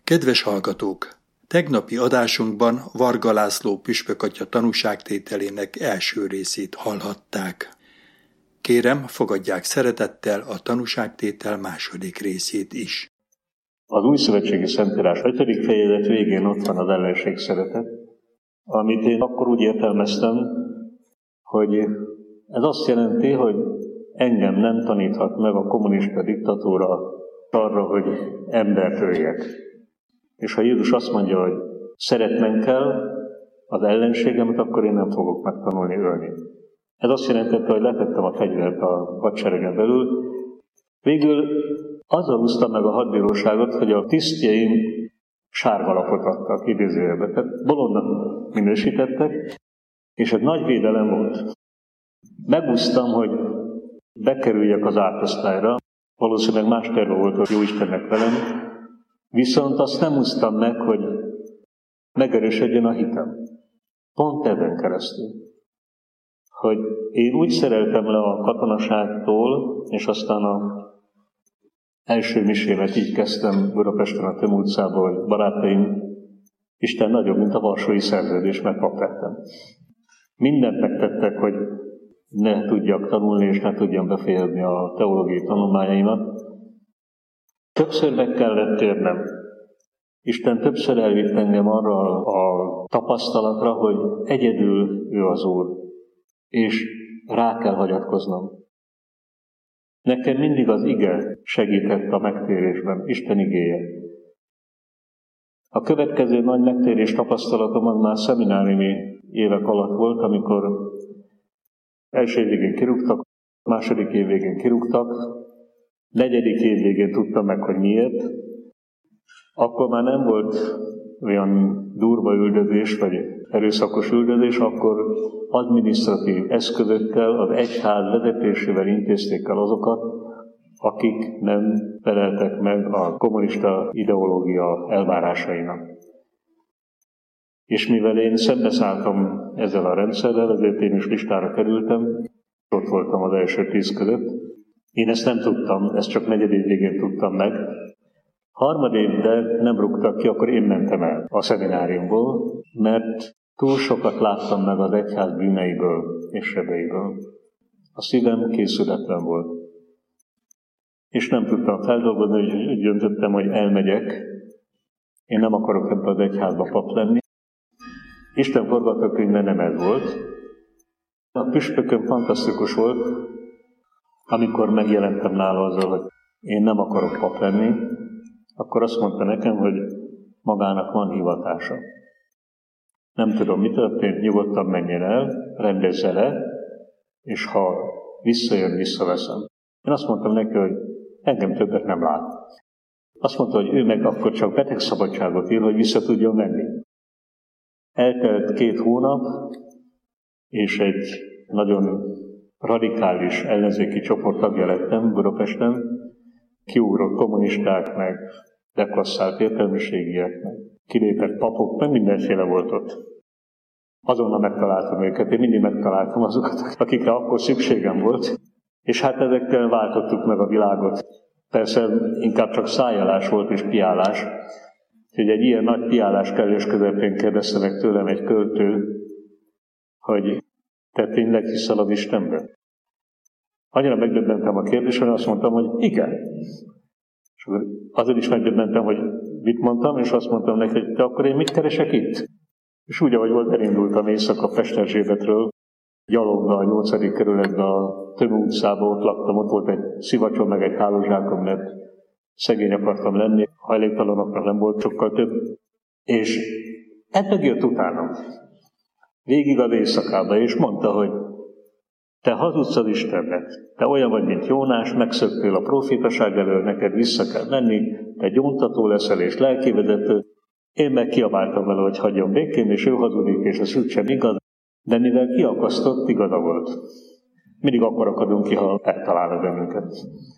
Kedves hallgatók! Tegnapi adásunkban Varga László püspökatya tanúságtételének első részét hallhatták. Kérem, fogadják szeretettel a tanúságtétel második részét is. Az Újszövetségi Szentírás 5. fejezet végén ott van az ellenség szeretet, amit én akkor úgy értelmeztem, hogy ez azt jelenti, hogy engem nem taníthat meg a kommunista diktatúra arra, hogy embert öljek. És ha Jézus azt mondja, hogy szeretnem kell az ellenségemet, akkor én nem fogok megtanulni ölni. Ez azt jelentette, hogy letettem a fegyvert a hadseregen belül. Végül azzal úsztam meg a hadbíróságot, hogy a tisztjeim sárga lapot adtak idézőjelbe. Tehát bolondnak minősítettek, és ez nagy védelem volt. Megúsztam, hogy bekerüljek az átosztályra, valószínűleg más terve volt a Jóistennek velem, viszont azt nem úsztam meg, hogy megerősödjön a hitem. Pont ebben keresztül. Hogy én úgy szereltem le a katonaságtól, és aztán az első misémet így kezdtem Budapesten a Töm utcában, hogy barátaim, Isten nagyobb, mint a Varsói Szerződés, mert pap lettem. Mindent megtettek, hogy ne tudjak tanulni, és ne tudjam befejezni a teológiai tanulmányaimat. Többször meg kellett térnem. Isten többször elvitt engem arra a tapasztalatra, hogy egyedül ő az Úr, és rá kell hagyatkoznom. Nekem mindig az ige segített a megtérésben, Isten igéje. A következő nagy megtérés tapasztalatom az már szemináriumi évek alatt volt, amikor első év végén kirúgtak, második év végén kirúgtak, negyedik év végén tudtam meg, hogy miért. Akkor már nem volt olyan durva üldözés, vagy erőszakos üldözés, akkor adminisztratív eszközökkel, az egyház vezetésével intézték el azokat, akik nem feleltek meg a kommunista ideológia elvárásainak. És mivel én szembeszálltam ezzel a rendszerrel, ezért én is listára kerültem, ott voltam az első 10 között. Én ezt nem tudtam, ezt csak negyedik végén tudtam meg. Harmadévben nem rúgtak ki, akkor én mentem el a szemináriumból, mert túl sokat láttam meg az egyház bűneiből és sebeiből. A szívem készületlen volt. És nem tudtam feldolgozni, hogy döntöttem, hogy elmegyek. Én nem akarok ebben az egyházba pap lenni. Isten forgatókönyve nem ez volt. A püspököm fantasztikus volt, amikor megjelentem nála azzal, hogy én nem akarok pap lenni, akkor azt mondta nekem, hogy magának van hivatása. Nem tudom, mi történt, nyugodtan menjen el, rendezze le, és ha visszajön, visszaveszem. Én azt mondtam neki, hogy engem többet nem lát. Azt mondta, hogy ő meg akkor csak betegszabadságot ír, hogy vissza tudjon menni. Eltelt 2 hónap, és egy nagyon radikális ellenzéki csoport tagja lettem Budapesten, kiugrott kommunisták, meg deklasszált értelmiségiek, meg kilépett papok, meg mindenféle volt ott. Azonnal megtaláltam őket, én mindig megtaláltam azokat, akikre akkor szükségem volt, és hát ezekkel váltottuk meg a világot. Persze inkább csak szájálás volt és piálás, hogy egy ilyen nagy piálás kellős közepén kérdezte meg tőlem egy költő, hogy te tényleg hiszel az Istenben? Annyira megdöbbentem a kérdésre, azt mondtam, hogy igen. És azért is megdöbbentem, hogy mit mondtam, és azt mondtam neki, hogy de akkor én mit keresek itt? És úgy, ahogy volt, elindultam éjszaka Pesterzsébetről, gyalogva a 8. kerületbe a Töm utcába, ott laktam, ott volt egy szivacsom, meg egy hálózsákom, mert szegény akartam lenni, hajléktalanoknak nem volt sokkal több. És ez megjött utánam, végig az éjszakába, és mondta, hogy te hazudsz az Istennek, te olyan vagy, mint Jónás, megszöktél a profétaság elől, neked vissza kell menni, te gyóntató leszel és lelkivezető. Én meg kiabáltam vele, hogy hagyjon békén, és ő hazudik, és ez úgy sem igaz, de mivel kiakasztott, igaza volt. Mindig akkor akadunk ki, ha eltalálnak bennünket.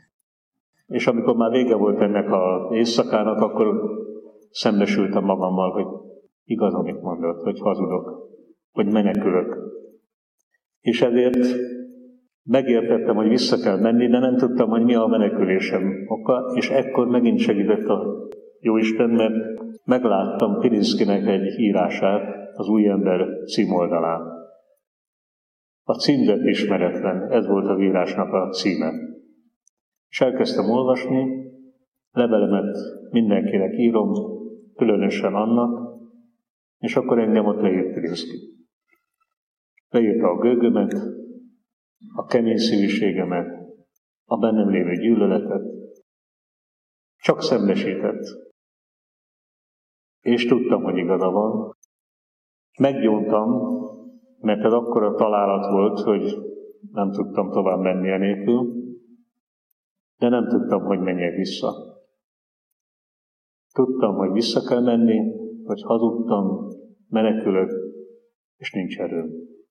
És amikor már vége volt ennek az éjszakának, akkor szembesültem magammal, hogy igaz, amit mondott, hogy hazudok, hogy menekülök. És ezért megértettem, hogy vissza kell menni, de nem tudtam, hogy mi a menekülésem oka, és ekkor megint segített a Jóisten, mert megláttam Pirinszkinek egy írását az Új Ember címoldalán. A címzet ismeretlen, ez volt az írásnak a címe. És elkezdtem olvasni, levelemet mindenkinek írom, különösen annak, és akkor engem ott leírt Pirinszki. Leírta a gőgömet, a kemény szívűségemet, a bennem lévő gyűlöletet, csak szembesített. És tudtam, hogy igaza van. Meggyóntam, mert ez akkora találat volt, hogy nem tudtam tovább menni enélkül, de nem tudtam, hogy menjek vissza. Tudtam, hogy vissza kell menni, hogy hazudtam, menekülök, és nincs erőm.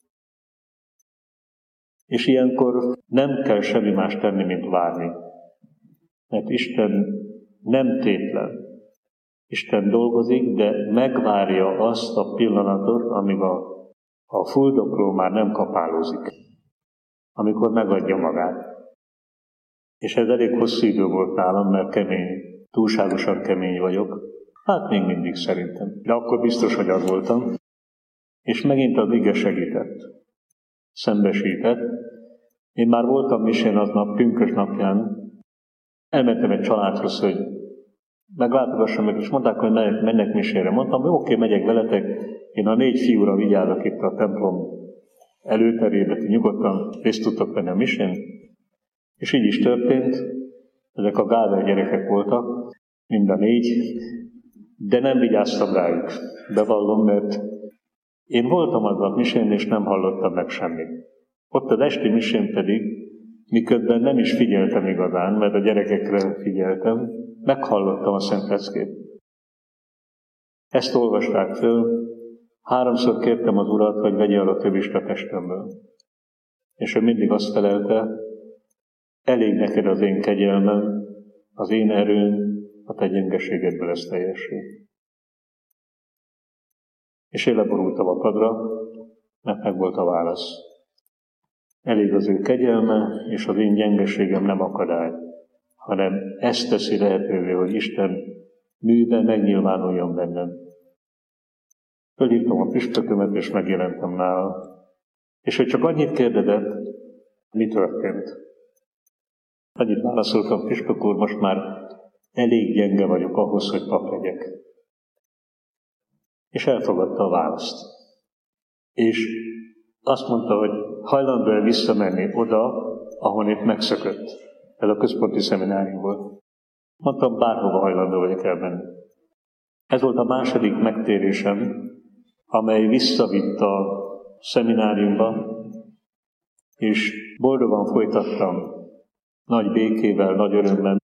És ilyenkor nem kell semmi más tenni, mint várni. Mert Isten nem tétlen. Isten dolgozik, de megvárja azt a pillanatot, amíg a fuldokló már nem kapálózik. Amikor megadja magát. És ez elég hosszú idő volt nálam, mert kemény, túlságosan kemény vagyok. Hát még mindig szerintem. De akkor biztos, hogy az voltam. És megint az ige segített. Szembesített. Én már voltam misén aznap, pünkös napján. Elmentem egy családhoz, hogy meglátogassam meg, és mondták, hogy mennek misére. Mondtam, hogy oké, megyek veletek. Én a 4 fiúra vigyázok itt a templom előterébe, ti nyugodtan részt tudtok venni a misén. És így is történt. Ezek a gáver gyerekek voltak, mind a 4, de nem vigyáztam rájuk. Bevallom, mert én voltam aznap misén, és nem hallottam meg semmit. Ott az esti misén pedig, miközben nem is figyeltem igazán, mert a gyerekekre figyeltem, meghallottam a Szent Leckét. Ezt olvasták föl, 3-szor kértem az Urat, hogy vegye el a tövist a testemből. És ő mindig azt felelte, elég neked az én kegyelmem, az én erőm, a te gyengeségedből lesz teljesség. És én leborultam a padra, mert meg volt a válasz. Elég az ő kegyelme, és az én gyengeségem nem akadály, hanem ezt teszi lehetővé, hogy Isten műve megnyilvánuljon bennem. Fölhívtam a püspökömet, és megjelentem nála. És hogy csak annyit kérdezett, mi történt. Annyit válaszoltam, püspök úr, most már elég gyenge vagyok ahhoz, hogy pap legyek. És elfogadta a választ. És azt mondta, hogy hajlandó visszamenni oda, ahonnét megszökött. Ez a központi szeminárium volt. Mondtam, bárhova hajlandó vagyok elmenni. Ez volt a második megtérésem, amely visszavitt a szemináriumba, és boldogan folytattam, nagy békével, nagy örömmel.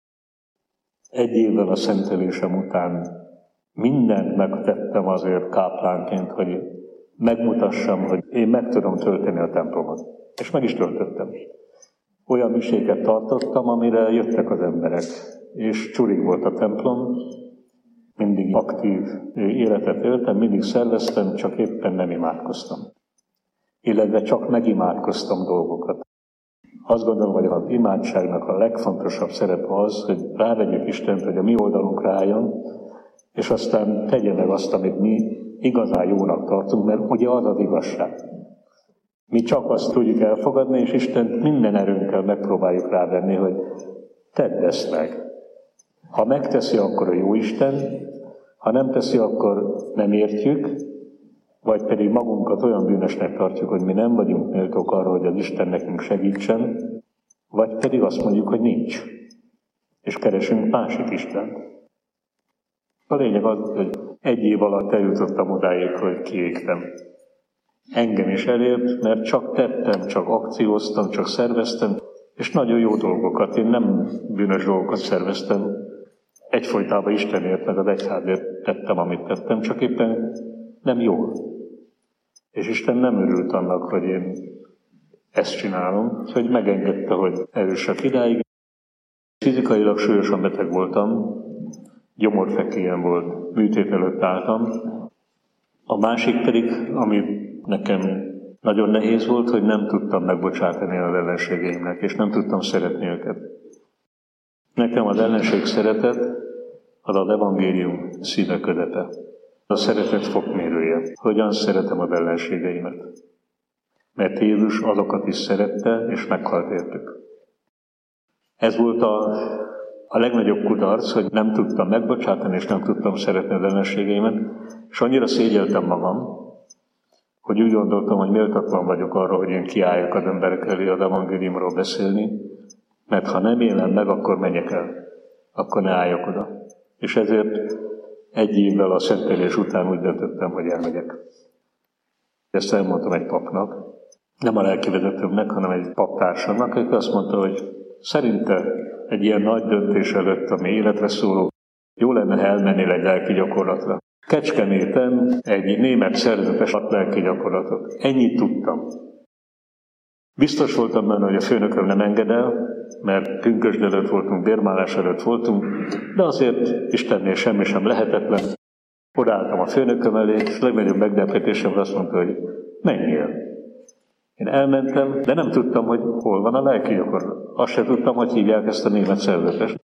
1 évvel a szentelésem után mindent megtettem azért káplánként, hogy megmutassam, hogy én meg tudom tölteni a templomot. És meg is töltöttem. Olyan miséket tartottam, amire jöttek az emberek. És csurig volt a templom, mindig aktív életet éltem, mindig szerveztem, csak éppen nem imádkoztam. Illetve csak megimádkoztam dolgokat. Azt gondolom, hogy az imádságnak a legfontosabb szerepe az, hogy rávegyük Istent, hogy a mi oldalunkra álljon, és aztán tegye meg azt, amit mi igazán jónak tartunk, mert ugye az az igazság. Mi csak azt tudjuk elfogadni, és Istent minden erőnkkel megpróbáljuk rávenni, hogy tedd ezt meg. Ha megteszi, akkor a jó Isten, ha nem teszi, akkor nem értjük, vagy pedig magunkat olyan bűnösnek tartjuk, hogy mi nem vagyunk méltók arra, hogy az Isten nekünk segítsen, vagy pedig azt mondjuk, hogy nincs, és keresünk másik Istent. A lényeg az, hogy 1 év alatt eljutottam odáig, hogy kiégtem. Engem is elért, mert csak tettem, csak akcióztam, csak szerveztem, és nagyon jó dolgokat. Én nem bűnös dolgokat szerveztem. Egyfolytában Istenért, meg az egyházért tettem, amit tettem, csak éppen nem jól. És Isten nem örült annak, hogy én ezt csinálom, hogy megengedte, hogy erősek idáig. Fizikailag súlyosan beteg voltam, gyomorfekélyen volt, műtét előtt álltam. A másik pedig, ami nekem nagyon nehéz volt, hogy nem tudtam megbocsátani az ellenségeimnek, és nem tudtam szeretni őket. Nekem az ellenség szeretet az evangélium szíve ködete. A szeretet fokmérője. Hogyan szeretem az ellenségeimet. Mert Jézus azokat is szerette, és meghalt értük. Ez volt a legnagyobb kudarc, hogy nem tudtam megbocsátani, és nem tudtam szeretni az ellenségeimet, és annyira szégyeltem magam, hogy úgy gondoltam, hogy méltatlan vagyok arra, hogy én kiálljak az emberek elé az evangéliumról beszélni, mert ha nem élem meg, akkor menjek el. Akkor ne álljak oda. És ezért egy évvel a szentelés után úgy döntöttem, hogy elmegyek. Ezt elmondtam egy papnak, nem a lelkivezetőmnek, hanem egy paptársamnak, aki azt mondta, hogy szerinte egy ilyen nagy döntés előtt, ami életre szóló, jó lenne, ha elmennél egy lelki gyakorlatra. Kecskeméten egy német szerzetes ad lelki gyakorlatot. Ennyit tudtam. Biztos voltam benne, hogy a főnököm nem enged el, mert pünkösd előtt voltunk, bérmálás előtt voltunk, de azért Istennél semmi sem lehetetlen. Odaálltam a főnököm elé, és legnagyobb meglepetésem azt mondta, hogy menjél. Én elmentem, de nem tudtam, hogy hol van a lelki gyakorlat. Azt sem tudtam, hogy hívják ezt a német szerzetest.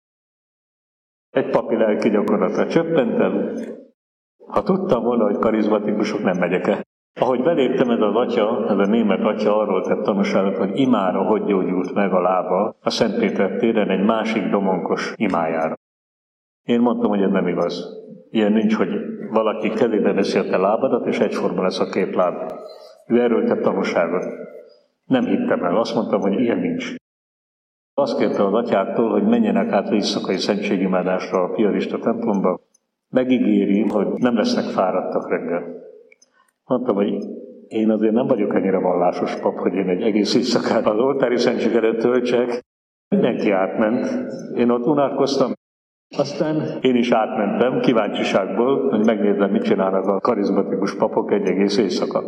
Egy papi lelki gyakorlatra csöppentem. Ha tudtam volna, hogy karizmatikusok, nem megyek el. Ahogy beléptem, ez a német atya arról tett tanúságot, hogy imára hogy gyógyult meg a lába a Szent Péter téren egy másik domonkos imájára. Én mondtam, hogy ez nem igaz. Ilyen nincs, hogy valaki kezébe veszi a te lábadat, és egyforma lesz a két láb. Ő erről tett tanúságot. Nem hittem el, azt mondtam, hogy ilyen nincs. Azt kérte az atyáktól, hogy menjenek át éjszakai szentségimádásra a piarista templomba. Megígéri, hogy nem lesznek fáradtak reggel. Mondtam, hogy én azért nem vagyok ennyire vallásos pap, hogy én egy egész éjszakát az oltári szentség előtt töltsek. Mindenki átment. Én ott unatkoztam. Aztán én is átmentem kíváncsiságból, hogy megnézem, mit csinálnak a karizmatikus papok egy egész éjszaka.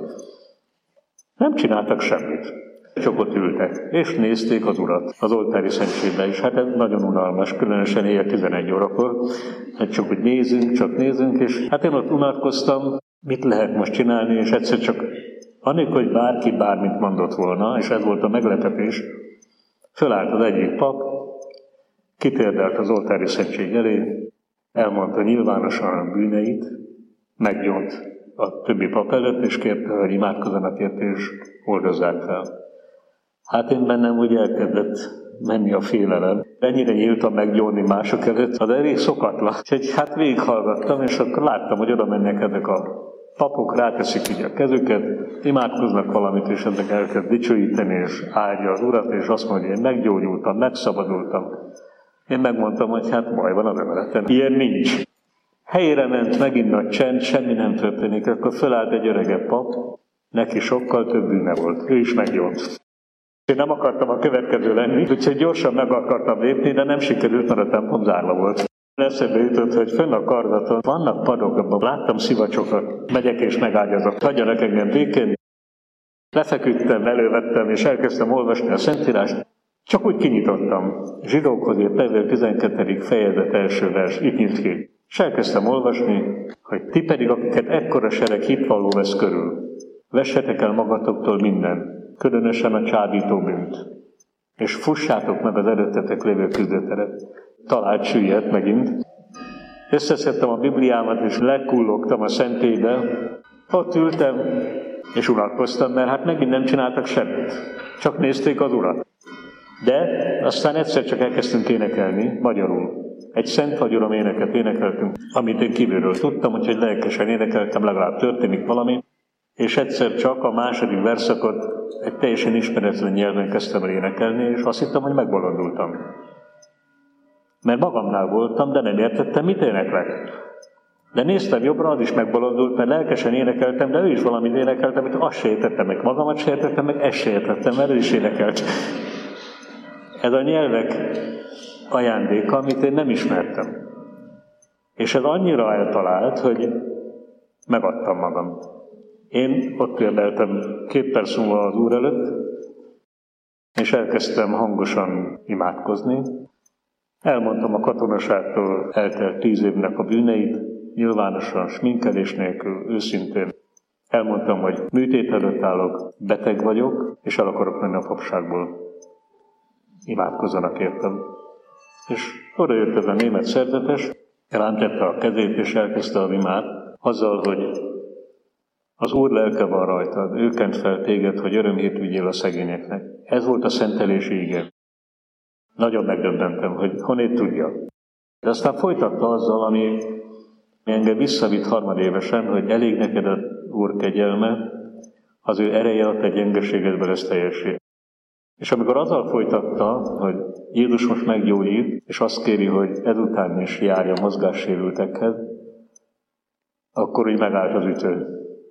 Nem csináltak semmit. Csak ott ültek, és nézték az Urat az oltári szentségbe is. Hát ez nagyon unalmas, különösen éjjel 11 órakor. Hát csak úgy nézünk, és hát én ott unatkoztam, mit lehet most csinálni, és egyszer csak anélkül, hogy bárki bármit mondott volna, és ez volt a meglepetés, fölállt az egyik pap, kitérdelt az oltári szentség elé, elmondta nyilvánosan a bűneit, meggyónt a többi pap előtt, és kérte, hogy imádkozzanak érte, és oldozzák fel. Hát én bennem úgy elkezdett menni a félelem. Ennyire nyíltan meggyónni mások előtt, az elég szokatlan. Úgyhogy hát végighallgattam, és akkor láttam, hogy oda mennek ezek a papok, ráteszik így a kezüket, imádkoznak valamit, és ezek elkezd dicsőíteni, és áldja az Urat, és azt mondja, én meggyógyultam, megszabadultam. Én megmondtam, hogy hát baj van az emeletem. Ilyen nincs. Helyére ment, megint nagy csend, semmi nem történik, akkor fölállt egy öregebb pap, neki sokkal több bűne volt, ő is meggyónt. Én nem akartam a következő lenni, úgyhogy gyorsan meg akartam lépni, de nem sikerült, mert a templom zárva volt. Eszembe jutott, hogy fönn a kardaton vannak padok, abban láttam szivacsokat, megyek és megágyazok, hagyjanak engem békén. Lefeküdtem, elővettem, és elkezdtem olvasni a Szentírást. Csak úgy kinyitottam. Zsidókhoz írt levél 12. fejezet első vers, itt nyílt ki. És elkezdtem olvasni, hogy ti pedig, akiket ekkora sereg hitvalló vesz körül, vessetek el magatoktól minden, különösen a csábító bűnt, és fussátok meg az előttetek lévő küzdőteret. Talált süllyedt megint. Összeszedtem a Bibliámat, és lekullogtam a szentélybe. Ott ültem, és unatkoztam, mert hát megint nem csináltak semmit. Csak nézték az Urat. De aztán egyszer csak elkezdtünk énekelni, magyarul. Egy Szent vagy Uram éneket énekeltünk, amit én kívülről tudtam, úgyhogy lelkesen énekeltem, legalább történik valami. És egyszer csak a második verszakot egy teljesen ismeretlen nyelven kezdtem el énekelni, és azt hittem, hogy megbolondultam. Mert magamnál voltam, de nem értettem, mit éneklek. De néztem jobbra, az is megbolondult, mert lelkesen énekeltem, de ő is valamit énekelt, amit azt se értettem meg, magamat se értettem meg, ezt se értettem, mert ő is énekelt. Ez a nyelvek ajándéka, amit én nem ismertem. És ez annyira eltalált, hogy megadtam magam. Én ott érdeltem 2 perc múlva az Úr előtt, és elkezdtem hangosan imádkozni. Elmondtam a katonaságtól eltelt 10 évnek a bűneit, nyilvánosan, sminkelés nélkül, őszintén. Elmondtam, hogy műtét előtt állok, beteg vagyok, és el akarok menni a papságból. Imádkozzanak értem. És oda jött ez a német szerzetes, Rántette a kezét, és elkezdte a imát, azzal, hogy az Úr lelke van rajtad, ő kent fel téged, hogy örömhírt vigyél a szegényeknek. Ez volt a szentelési ige. Nagyon megdöbbentem, hogy honnét tudja. De aztán folytatta azzal, ami engem visszavitt harmadévesen, hogy elég neked a Úr kegyelme, az ő ereje a te gyengeségedből lesz teljessé. És amikor azzal folytatta, hogy Jézus most meggyógyít, és azt kéri, hogy ezután is járja mozgássérültekhez, akkor úgy megállt az ütő.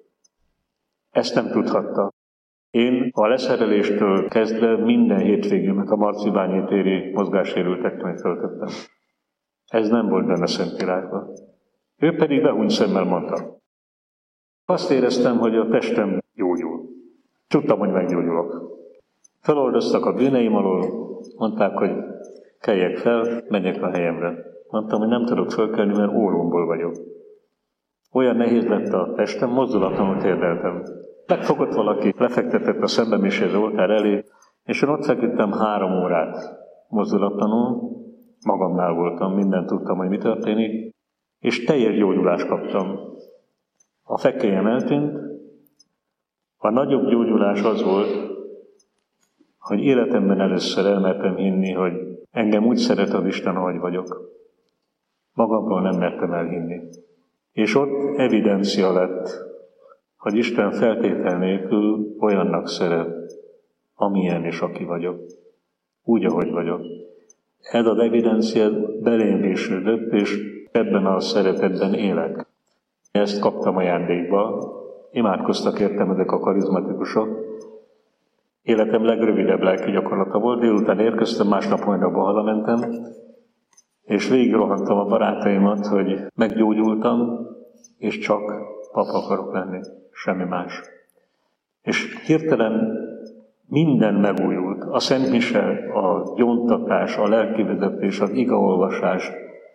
Ezt nem tudhatta. Én a leszereléstől kezdve minden hétvégémet a Marcibányi téri mozgássérülteknek töltöttem. Ez nem volt benne Szentírásban. Ő pedig behúnyt szemmel mondta. Azt éreztem, hogy a testem gyógyul. Tudtam, hogy meggyógyulok. Feloldoztak a bűneim alól, mondták, hogy keljek fel, menjek a helyemre. Mondtam, hogy nem tudok fölkelni, mert ólomból vagyok. Olyan nehéz lett a testem, mozdulatlanul térdeltem. Megfogott valaki, lefektetett a Szentbemisére oltár elé, és én ott feküdtem 3 órát mozdulatlanul, magamnál voltam, mindent tudtam, hogy mi történik, és teljes gyógyulást kaptam. A fekélyem eltűnt, a nagyobb gyógyulás az volt, hogy életemben először elmertem hinni, hogy engem úgy szeret az Isten, ahogy vagyok. Magamról nem mertem elhinni. És ott evidencia lett, hogy Isten feltétel nélkül olyannak szeret, amilyen és aki vagyok. Úgy, ahogy vagyok. Ez az evidencia belém vésődött, és ebben a szeretetben élek. Ezt kaptam ajándékba, imádkoztak értem ezek a karizmatikusok. Életem legrövidebb lelki gyakorlata volt, délután érkeztem, másnap hajnalban hazamentem, és végigrohantam a barátaimat, hogy meggyógyultam, és csak pap akarok lenni, semmi más. És hirtelen minden megújult. A Szent Mise, a gyóntatás, a lelkivezetés, az igeolvasás.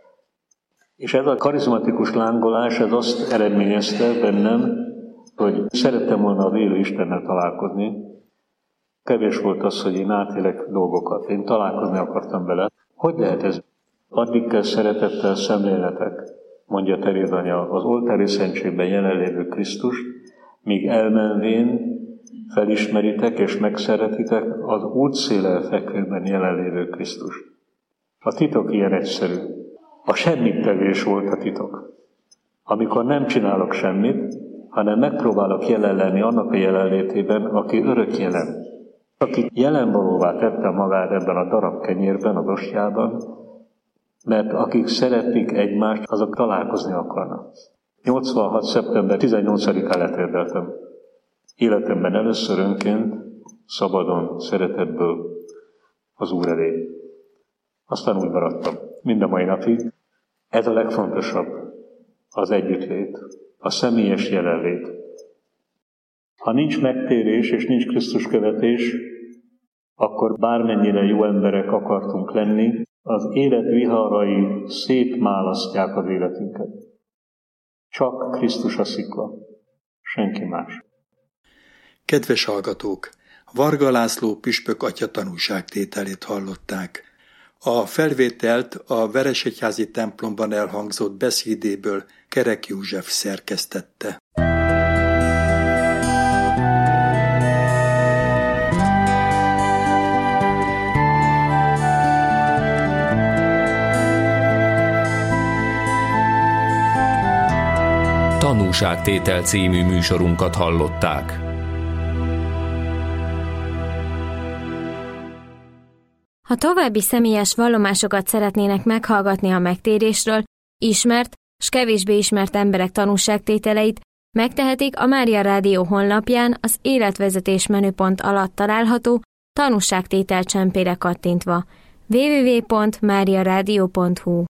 És ez a karizmatikus lángolás, ez azt eredményezte bennem, hogy szerettem volna az élő Istennel találkozni. Kevés volt az, hogy én átélek dolgokat. Én találkozni akartam vele. Hogy lehet ez? Addig kell szeretettel szemléletek, mondja Teréz anya, az oltári szentségben jelenlévő Krisztust, míg elmenvén felismeritek és megszeretitek az útszélen fekvőben jelenlévő Krisztust. A titok ilyen egyszerű. A semmittevés volt a titok. Amikor nem csinálok semmit, hanem megpróbálok jelen lenni annak a jelenlétében, aki örök jelen. Aki jelenvalóvá tette magát ebben a darab kenyérben, az ostjában, mert akik szeretik egymást, azok találkozni akarnak. 86. szeptember 18-án letérdeltem. Életemben először önként, szabadon, szeretetből az Úr elé. Aztán úgy maradtam. Mind a mai napig. Ez a legfontosabb, az együttlét, a személyes jelenlét. Ha nincs megtérés és nincs Krisztus követés, akkor bármennyire jó emberek akartunk lenni, az élet viharai szétmálasztják az életünket. Csak Krisztus a szikla, senki más. Kedves hallgatók! Varga László püspök atya tanúságtételét hallották. A felvételt a Veresegyházi templomban elhangzott beszédéből Kerek József szerkesztette. Tanúságtétel című műsorunkat hallották. Ha további személyes vallomásokat szeretnének meghallgatni a megtérésről, ismert s kevésbé ismert emberek tanúságtételeit, megtehetik a Mária Rádió honlapján az életvezetés menüpont alatt található tanúságtétel csempére kattintva. www.mariaradio.hu